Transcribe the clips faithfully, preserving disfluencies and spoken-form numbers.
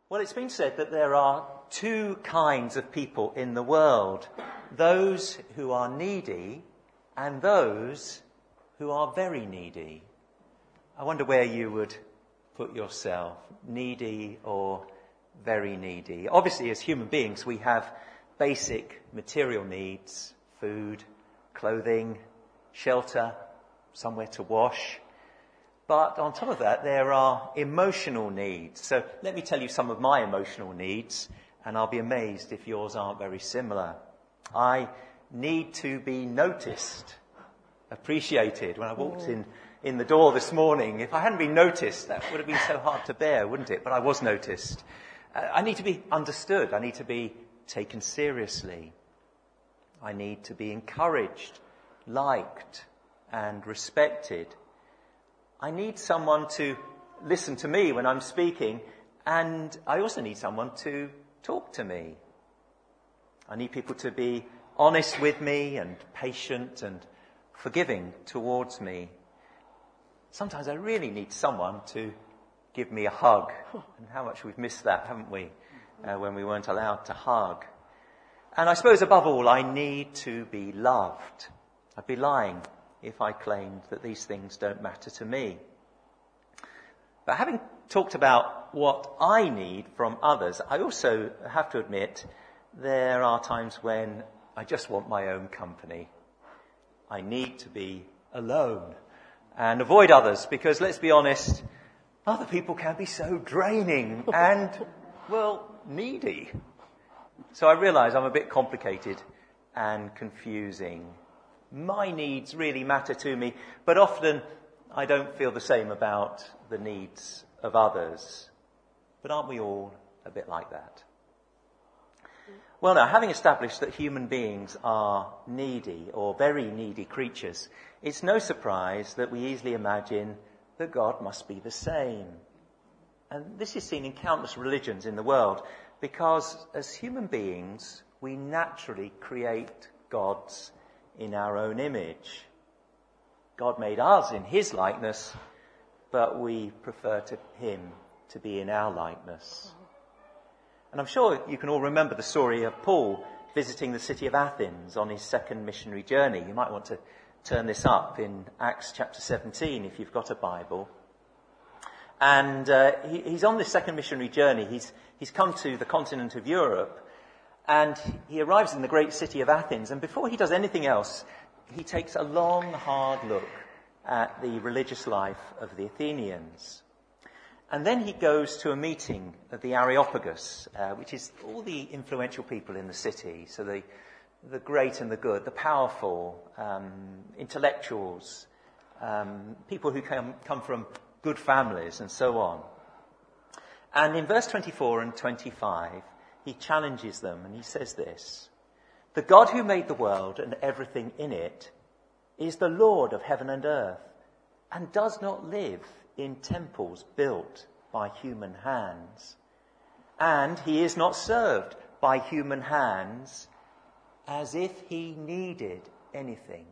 Well, it's been said that there are two kinds of people in the world. Those who are needy and those who are very needy. I wonder where you would put yourself, needy or very needy. Obviously, as human beings, we have basic material needs: food, clothing, shelter, somewhere to wash. But on top of that, there are emotional needs. So let me tell you some of my emotional needs, and I'll be amazed if yours aren't very similar. I need to be noticed, appreciated. When I walked in, in the door this morning, if I hadn't been noticed, that would have been so hard to bear, wouldn't it? But I was noticed. Uh, I need to be understood. I need to be taken seriously. I need to be encouraged, liked, and respected. I need someone to listen to me when I'm speaking, and I also need someone to talk to me. I need people to be honest with me and patient and forgiving towards me. Sometimes I really need someone to give me a hug. And how much we've missed that, haven't we, uh, when we weren't allowed to hug. And I suppose above all, I need to be loved. I'd be lying if I claimed that these things don't matter to me. But having talked about what I need from others, I also have to admit there are times when I just want my own company. I need to be alone and avoid others because, let's be honest, other people can be so draining and, well, needy. So I realise I'm a bit complicated and confusing. My needs really matter to me, but often I don't feel the same about the needs of others. But aren't we all a bit like that? Well, now, having established that human beings are needy or very needy creatures, it's no surprise that we easily imagine that God must be the same. And this is seen in countless religions in the world because as human beings, we naturally create gods in our own image. God made us in his likeness, but we prefer to him to be in our likeness. And I'm sure you can all remember the story of Paul visiting the city of Athens on his second missionary journey. You might want to turn this up in Acts chapter seventeen if you've got a Bible. And uh, he, he's on this second missionary journey. He's, he's come to the continent of Europe, and he arrives in the great city of Athens. And before he does anything else, he takes a long, hard look at the religious life of the Athenians. And then he goes to a meeting of the Areopagus, uh, which is all the influential people in the city. So the, the great and the good, the powerful, um, intellectuals, um, people who come, come from good families and so on. And in verse twenty-four and twenty-five, he challenges them and he says this: "The God who made the world and everything in it is the Lord of heaven and earth and does not live in temples built by human hands. And he is not served by human hands as if he needed anything.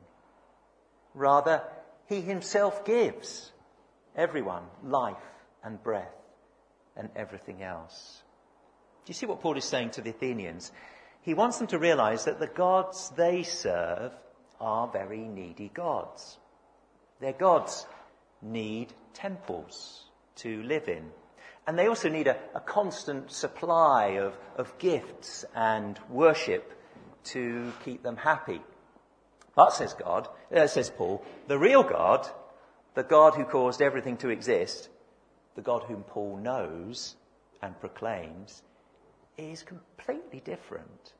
Rather, he himself gives everyone life and breath and everything else." Do you see what Paul is saying to the Athenians? He wants them to realize that the gods they serve are very needy gods. Their gods need temples to live in. And they also need a, a constant supply of, of gifts and worship to keep them happy. But, says God, uh, says Paul, the real God, the God who caused everything to exist, the God whom Paul knows and proclaims, is completely different.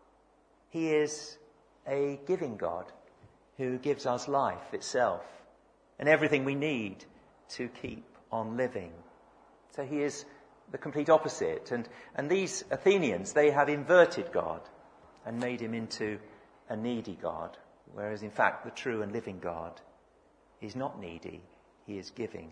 He is a giving God who gives us life itself and everything we need to keep on living. So he is the complete opposite. And, and these Athenians, they have inverted God and made him into a needy God, whereas in fact the true and living God is not needy, he is giving.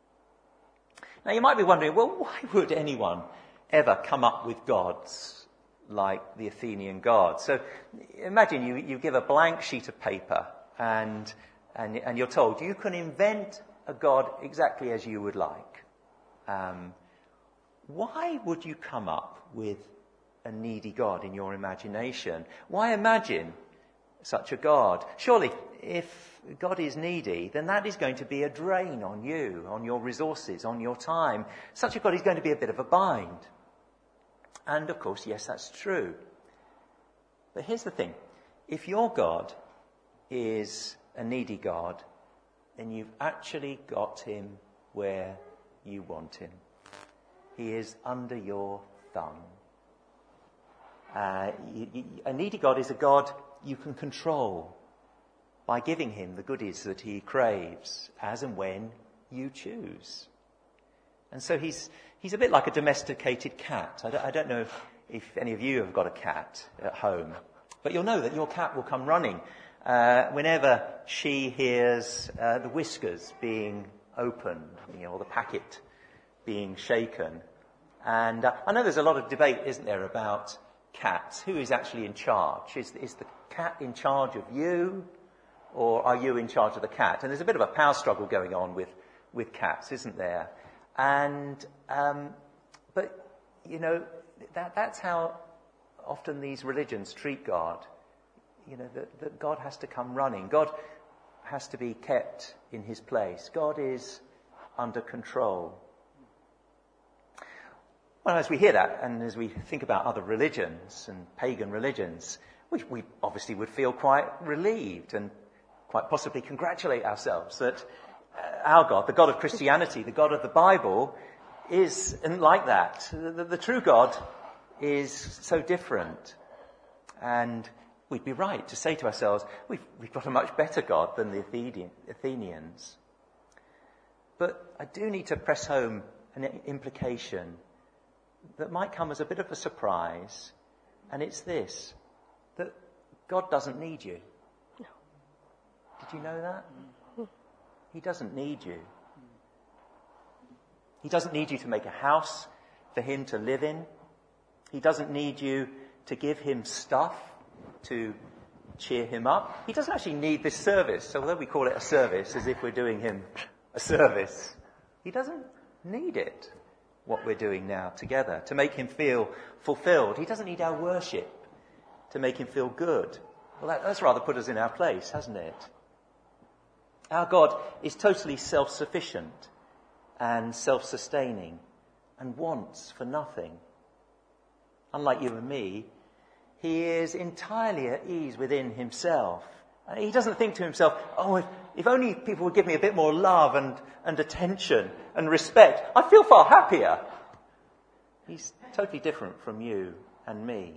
Now you might be wondering, well, why would anyone ever come up with gods like the Athenian gods? So imagine you, you give a blank sheet of paper and, and, and you're told you can invent a god exactly as you would like. Um, why would you come up with a needy God in your imagination? Why imagine such a God? Surely, if God is needy, then that is going to be a drain on you, on your resources, on your time. Such a God is going to be a bit of a bind. And of course, yes, that's true. But here's the thing. If your God is a needy God, then you've actually got him where you want him. He is under your thumb. Uh, you, you, a needy God is a God you can control by giving him the goodies that he craves as and when you choose. And so he's he's a bit like a domesticated cat. I don't, I don't know if, if any of you have got a cat at home, but you'll know that your cat will come running uh, whenever she hears uh, the whiskers being opened, you know, or the packet being shaken. And uh, I know there's a lot of debate, isn't there, about cats. Who is actually in charge? Is, is the cat in charge of you, or are you in charge of the cat? And there's a bit of a power struggle going on with, with cats, isn't there? And, um, but, you know, that, that's how often these religions treat God. You know, that, that God has to come running. God has to be kept in his place. God is under control. Well, as we hear that, and as we think about other religions and pagan religions, we, we obviously would feel quite relieved and quite possibly congratulate ourselves that our God, the God of Christianity, the God of the Bible, isn't like that. The, the, the true God is so different. And we'd be right to say to ourselves, we've, we've got a much better God than the Athenian, Athenians. But I do need to press home an implication that might come as a bit of a surprise, and it's this, that God doesn't need you. No. Did you know that? He doesn't need you. He doesn't need you to make a house for him to live in. He doesn't need you to give him stuff to cheer him up. He doesn't actually need this service. So although we call it a service, as if we're doing him a service, he doesn't need it, what we're doing now together, to make him feel fulfilled. He doesn't need our worship to make him feel good. Well, that, that's rather put us in our place, hasn't it? Our God is totally self-sufficient and self-sustaining and wants for nothing. Unlike you and me, he is entirely at ease within himself. He doesn't think to himself, oh, if, if only people would give me a bit more love and, and attention and respect, I'd feel far happier. He's totally different from you and me.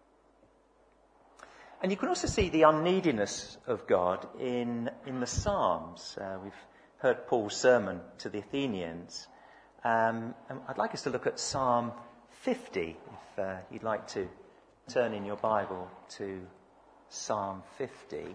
And you can also see the unneediness of God in, in the Psalms. Uh, we've heard Paul's sermon to the Athenians. Um, and I'd like us to look at Psalm fifty, if uh, you'd like to turn in your Bible to Psalm fifty.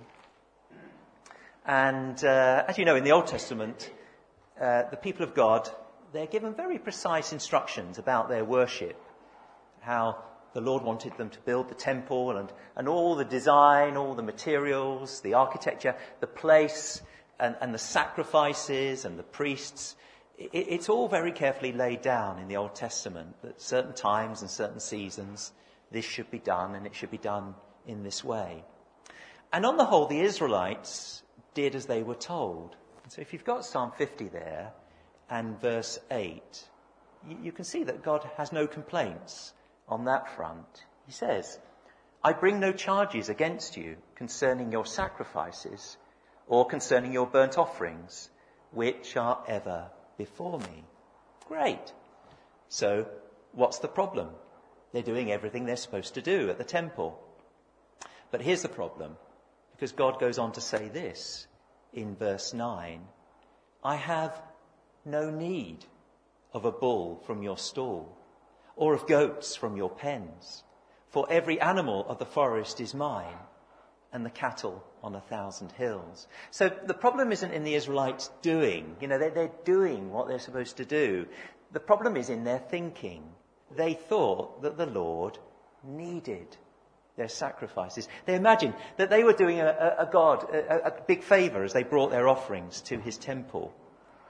And uh, as you know, in the Old Testament, uh, the people of God, they're given very precise instructions about their worship, how the Lord wanted them to build the temple and, and all the design, all the materials, the architecture, the place and, and the sacrifices and the priests. It, it's all very carefully laid down in the Old Testament that certain times and certain seasons this should be done, and it should be done in this way. And on the whole, the Israelites did as they were told. So if you've got Psalm fifty there and verse eight, you, you can see that God has no complaints on that front. He says, I bring no charges against you concerning your sacrifices or concerning your burnt offerings, which are ever before me. Great. So what's the problem? They're doing everything they're supposed to do at the temple. But here's the problem, because God goes on to say this in verse nine. I have no need of a bull from your stall, or of goats from your pens. For every animal of the forest is mine, and the cattle on a thousand hills. So the problem isn't in the Israelites doing. You know, they're, they're doing what they're supposed to do. The problem is in their thinking. They thought that the Lord needed their sacrifices. They imagined that they were doing a, a, a God a, a big favour as they brought their offerings to his temple.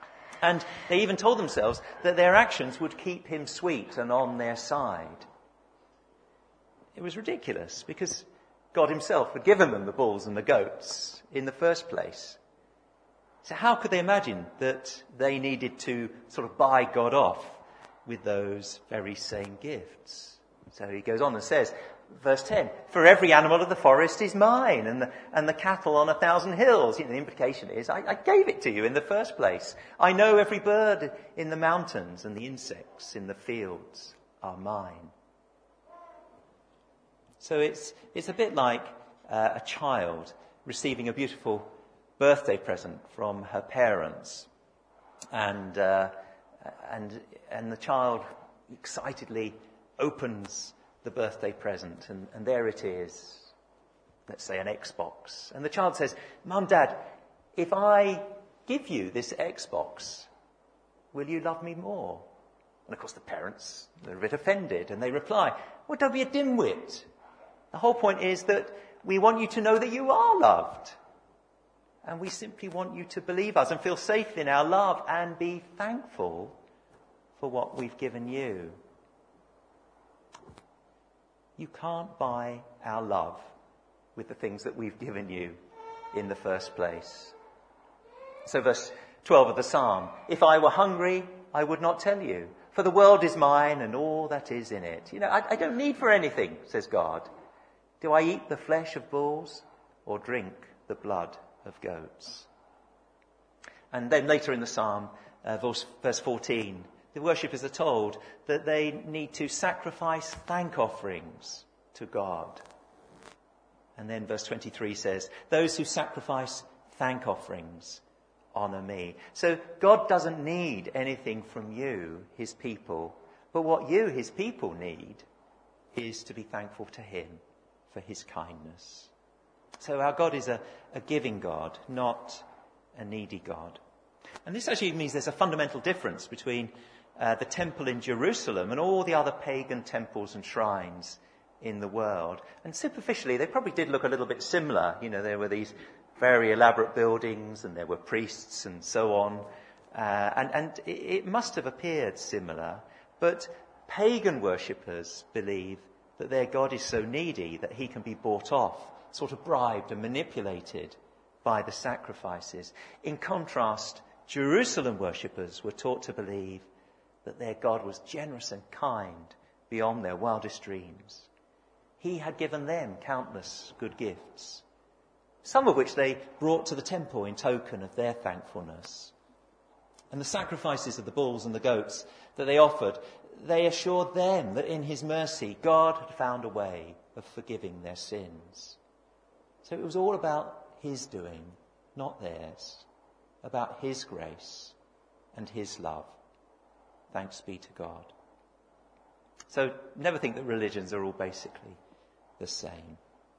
And they even told themselves that their actions would keep him sweet and on their side. It was ridiculous because God himself had given them the bulls and the goats in the first place. So how could they imagine that they needed to sort of buy God off with those very same gifts? So he goes on and says, verse ten, for every animal of the forest is mine, and the, and the cattle on a thousand hills. You know, the implication is, I, I gave it to you in the first place. I know every bird in the mountains, and the insects in the fields are mine. So it's it's a bit like uh, a child receiving a beautiful birthday present from her parents, and uh, and and the child excitedly opens the birthday present, and, and there it is. Let's say an Xbox, and the child says, "Mum, Dad, if I give you this Xbox, will you love me more?" And of course, the parents are a bit offended, and they reply, "Well, don't be a dimwit. The whole point is that we want you to know that you are loved. And we simply want you to believe us and feel safe in our love and be thankful for what we've given you." You can't buy our love with the things that we've given you in the first place. So verse twelve of the psalm, if I were hungry, I would not tell you, for the world is mine and all that is in it. You know, I, I don't need for anything, says God. Do I eat the flesh of bulls or drink the blood of goats? And then later in the psalm, uh, verse, verse fourteen, the worshippers are told that they need to sacrifice thank offerings to God. And then verse twenty-three says, those who sacrifice thank offerings honour me. So God doesn't need anything from you, his people, but what you, his people, need is to be thankful to him for his kindness. So our God is a, a giving God, not a needy God. And this actually means there's a fundamental difference between uh, the temple in Jerusalem and all the other pagan temples and shrines in the world. And superficially, they probably did look a little bit similar. You know, there were these very elaborate buildings and there were priests and so on. Uh, and, and it, it must have appeared similar. But pagan worshippers believe that their God is so needy that he can be bought off, sort of bribed and manipulated by the sacrifices. In contrast, Jerusalem worshippers were taught to believe that their God was generous and kind beyond their wildest dreams. He had given them countless good gifts, some of which they brought to the temple in token of their thankfulness. And the sacrifices of the bulls and the goats that they offered, they assured them that in his mercy, God had found a way of forgiving their sins. So it was all about his doing, not theirs, about his grace and his love. Thanks be to God. So never think that religions are all basically the same.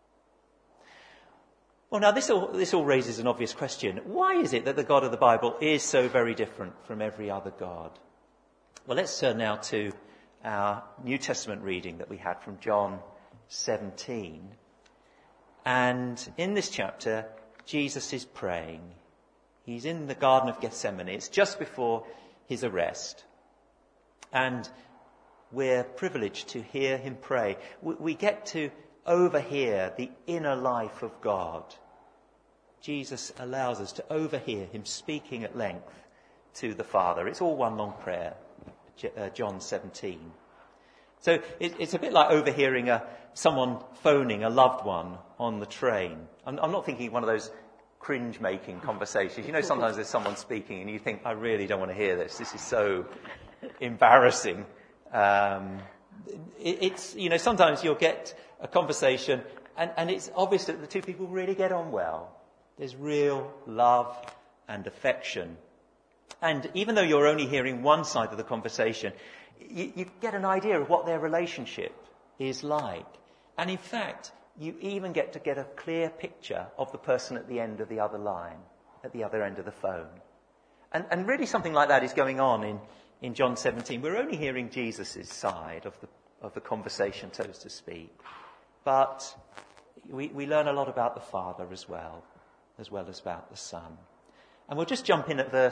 Well, now this all, this all raises an obvious question. Why is it that the God of the Bible is so very different from every other God? Well, let's turn now to our New Testament reading that we had from John seventeen. And in this chapter, Jesus is praying. He's in the Garden of Gethsemane. It's just before his arrest. And we're privileged to hear him pray. We get to overhear the inner life of God. Jesus allows us to overhear him speaking at length to the Father. It's all one long prayer, John seventeen. So it's a bit like overhearing a, someone phoning a loved one on the train. I'm, I'm not thinking one of those cringe-making conversations. You know, sometimes there's someone speaking and you think, I really don't want to hear this. This is so embarrassing. Um, it, it's, you know, sometimes you'll get a conversation and, and it's obvious that the two people really get on well. There's real love and affection. And even though you're only hearing one side of the conversation, you, you get an idea of what their relationship is like. And in fact, you even get to get a clear picture of the person at the end of the other line, at the other end of the phone. And, and really something like that is going on in, in John seventeen. We're only hearing Jesus' side of the, of the conversation, so to speak. But we, we learn a lot about the Father as well, as well as about the Son. And we'll just jump in at verse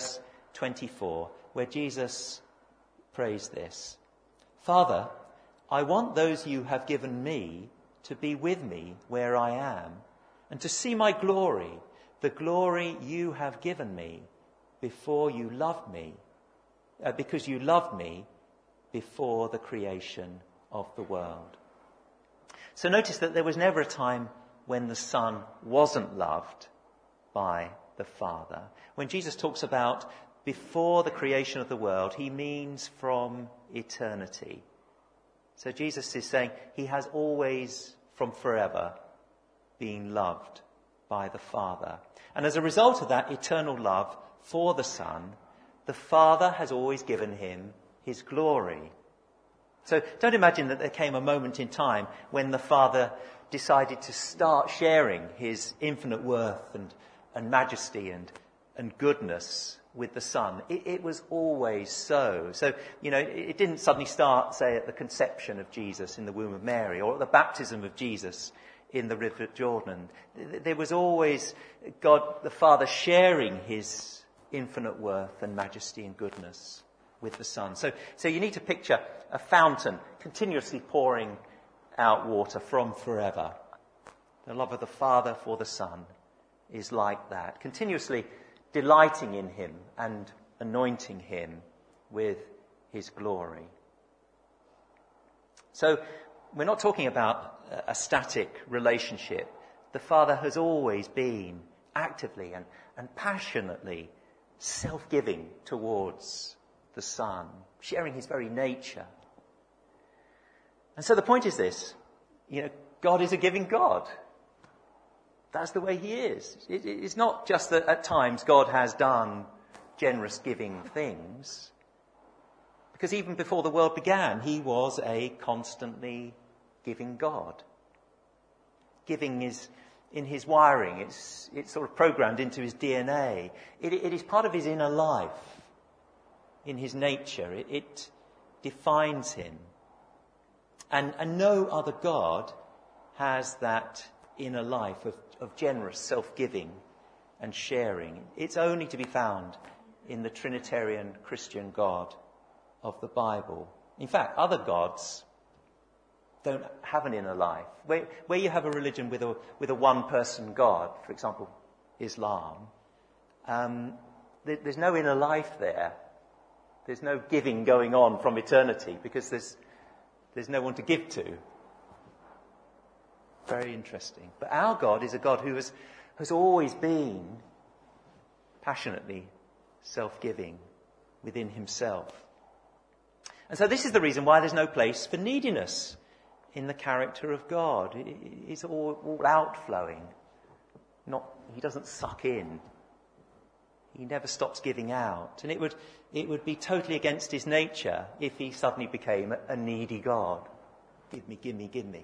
twenty-four, where Jesus prays this: Father, I want those you have given me to be with me where I am, and to see my glory, the glory you have given me before you loved me, uh, because you loved me before the creation of the world. So notice that there was never a time when the Son wasn't loved by the Father. When Jesus talks about before the creation of the world, he means from eternity. So Jesus is saying he has always, from forever, been loved by the Father. And as a result of that eternal love for the Son, the Father has always given him his glory. So don't imagine that there came a moment in time when the Father decided to start sharing his infinite worth and, and majesty and, and goodness with the Son. It, it was always so. So, you know, it, it didn't suddenly start, say, at the conception of Jesus in the womb of Mary or at the baptism of Jesus in the river Jordan. There was always God, the Father, sharing his infinite worth and majesty and goodness with the Son. So, so you need to picture a fountain continuously pouring out water from forever. The love of the Father for the Son is like that, continuously delighting in him and anointing him with his glory. So we're not talking about a static relationship. The Father has always been actively and, and passionately self-giving towards the Son, sharing his very nature. And so the point is this, you know, God is a giving God. That's the way he is. It, it's not just that at times God has done generous giving things, because even before the world began, he was a constantly giving God. Giving is in his wiring. It's, it's sort of programmed into his D N A. It, it is part of his inner life, in his nature. It, it defines him. And, and no other God has that inner life of, of generous self-giving and sharing. It's only to be found in the Trinitarian Christian God of the Bible. In fact, other gods don't have an inner life. Where, where you have a religion with a, with a one-person God, for example, Islam, um, there, there's no inner life there. There's no giving going on from eternity because there's there's no one to give to. Very interesting. But our God is a God who has, has always been passionately self-giving within himself. And so this is the reason why there's no place for neediness in the character of God. It's all, all outflowing. Not, he doesn't suck in. He never stops giving out. And it would, it would be totally against his nature if he suddenly became a needy God. Give me, give me, give me.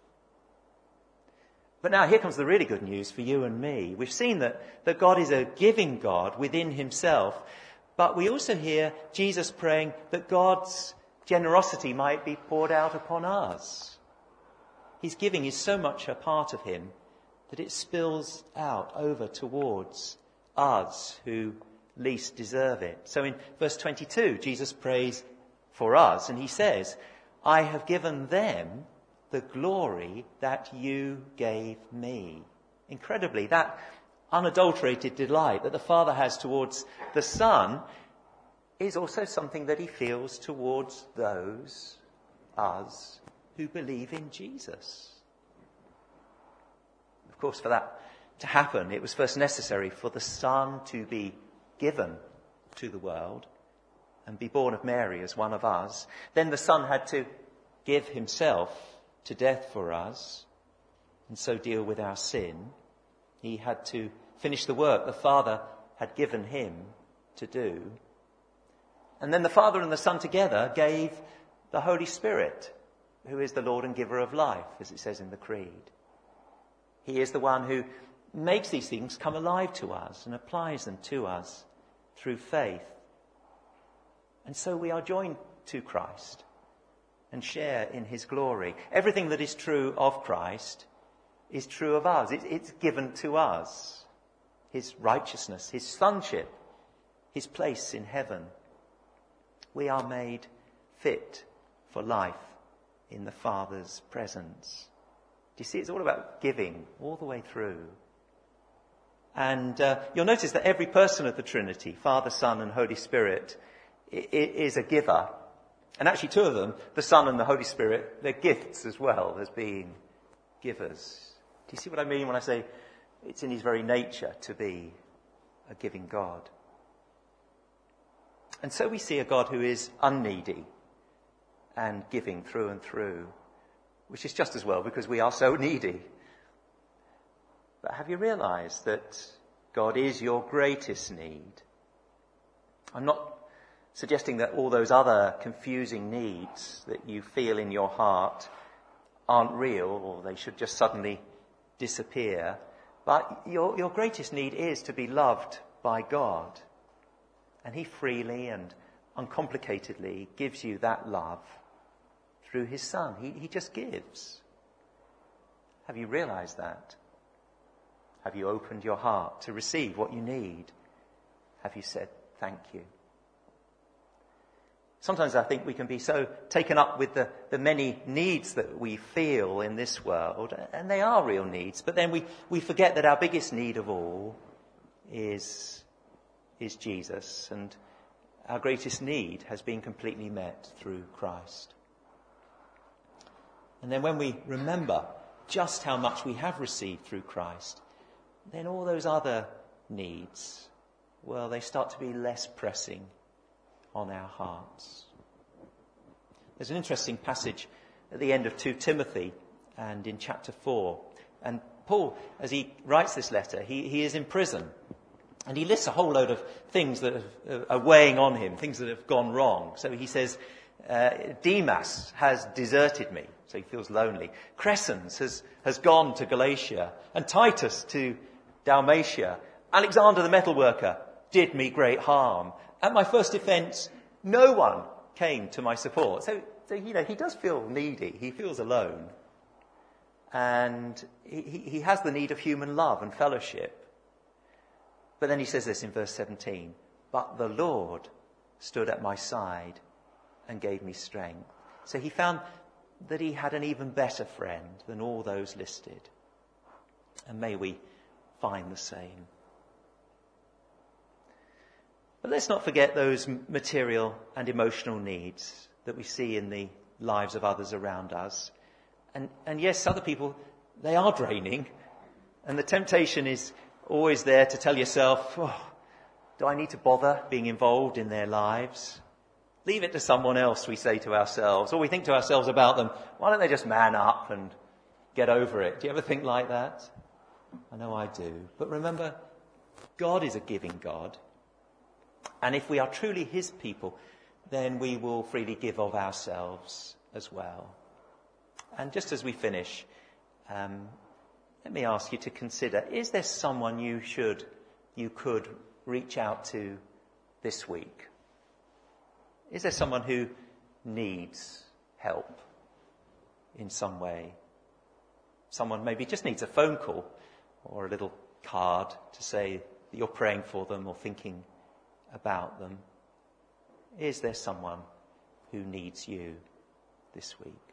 But now here comes the really good news for you and me. We've seen that, that God is a giving God within himself, but we also hear Jesus praying that God's generosity might be poured out upon us. His giving is so much a part of him that it spills out over towards us who least deserve it. So in verse twenty-two, Jesus prays for us and he says, I have given them the glory that you gave me. Incredibly, that unadulterated delight that the Father has towards the Son is also something that he feels towards those, us, who believe in Jesus. Of course, for that to happen, it was first necessary for the Son to be given to the world and be born of Mary as one of us. Then the Son had to give himself to death for us and so deal with our sin. He had to finish the work the Father had given him to do. And then the Father and the Son together gave the Holy Spirit, who is the Lord and giver of life, as it says in the Creed. He is the one who makes these things come alive to us and applies them to us through faith. And so we are joined to Christ and share in his glory. Everything that is true of Christ is true of us. It, it's given to us. His righteousness, his sonship his place in heaven. We are made fit for life in the Father's presence. Do you see, it's all about giving all the way through. And uh, you'll notice that every person of the Trinity, Father, Son and Holy Spirit, i- i- is a giver. And actually two of them, the Son and the Holy Spirit, they're gifts as well as being givers. Do you see what I mean when I say it's in his very nature to be a giving God? And so we see a God who is unneedy and giving through and through, which is just as well because we are so needy. But have you realized that God is your greatest need? I'm not suggesting that all those other confusing needs that you feel in your heart aren't real or they should just suddenly disappear. But your, your greatest need is to be loved by God. And he freely and uncomplicatedly gives you that love through his Son. He, he just gives. Have you realized that? Have you opened your heart to receive what you need? Have you said thank you? Sometimes I think we can be so taken up with the, the many needs that we feel in this world, and they are real needs, but then we, we forget that our biggest need of all is, is Jesus, and our greatest need has been completely met through Christ. And then when we remember just how much we have received through Christ, then all those other needs, well, they start to be less pressing on our hearts. There's an interesting passage at the end of Second Timothy and in chapter four. And Paul, as he writes this letter, he, he is in prison. And he lists a whole load of things that have, are weighing on him, things that have gone wrong. So he says, uh, Demas has deserted me, so he feels lonely. Crescens has, has gone to Galatia, and Titus to Dalmatia. Alexander the metalworker did me great harm. At my first offence, no one came to my support. So, so, you know, he does feel needy. He feels alone. And he, he has the need of human love and fellowship. But then he says this in verse seventeen, but the Lord stood at my side and gave me strength. So he found that he had an even better friend than all those listed. And may we find the same. But let's not forget those material and emotional needs that we see in the lives of others around us. And, and yes, other people, they are draining. And the temptation is always there to tell yourself, oh, do I need to bother being involved in their lives? Leave it to someone else, we say to ourselves. Or we think to ourselves about them, why don't they just man up and get over it? Do you ever think like that? I know I do. But remember, God is a giving God. And if we are truly his people, then we will freely give of ourselves as well. And just as we finish, um, let me ask you to consider, is there someone you should, you could reach out to this week? Is there someone who needs help in some way? Someone maybe just needs a phone call or a little card to say that you're praying for them or thinking about them. Is there someone who needs you this week?